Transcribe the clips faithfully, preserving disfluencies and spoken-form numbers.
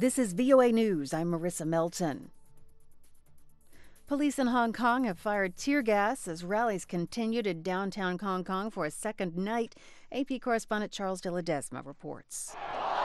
This is V O A News. I'm Marissa Melton. Police in Hong Kong have fired tear gas as rallies continued in downtown Hong Kong for a second night. A P correspondent Charles de Ledesma reports.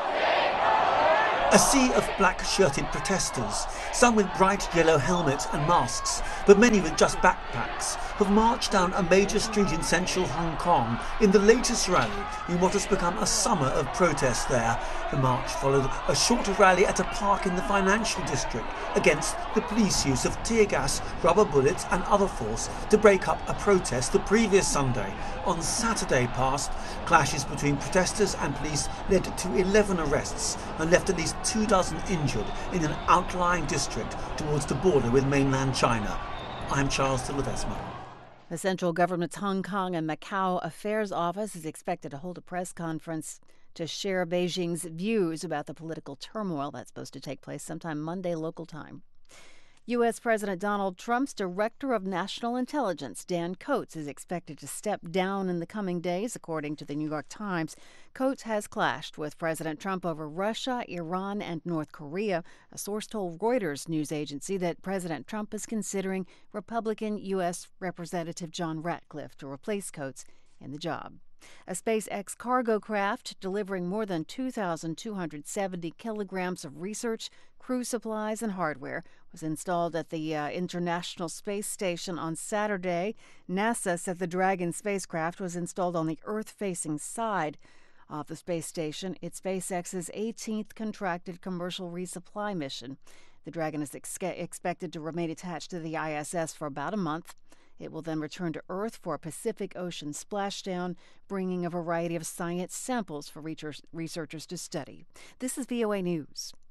A sea of black-shirted protesters, some with bright yellow helmets and masks, but many with just backpacks, have marched down a major street in central Hong Kong in the latest rally in what has become a summer of protest there. The march followed a shorter rally at a park in the financial district against the police use of tear gas, rubber bullets and other force to break up a protest the previous Sunday. On Saturday past, clashes between protesters and police led to eleven arrests and left at least two dozen injured in an outlying district towards the border with mainland China. I'm Charles de Ledesma. The central government's Hong Kong and Macau Affairs Office is expected to hold a press conference to share Beijing's views about the political turmoil that's supposed to take place sometime Monday local time. U S. President Donald Trump's Director of National Intelligence, Dan Coats, is expected to step down in the coming days, according to the New York Times. Coats has clashed with President Trump over Russia, Iran, and North Korea. A source told Reuters news agency that President Trump is considering Republican U S. Representative John Ratcliffe to replace Coats in the job. A SpaceX cargo craft delivering more than two thousand two hundred seventy kilograms of research, crew supplies, and hardware was installed at the uh, International Space Station on Saturday. NASA said the Dragon spacecraft was installed on the Earth-facing side of the space station. It's SpaceX's eighteenth contracted commercial resupply mission. The Dragon is ex- expected to remain attached to the I S S for about a month. It will then return to Earth for a Pacific Ocean splashdown, bringing a variety of science samples for researchers to study. This is V O A News.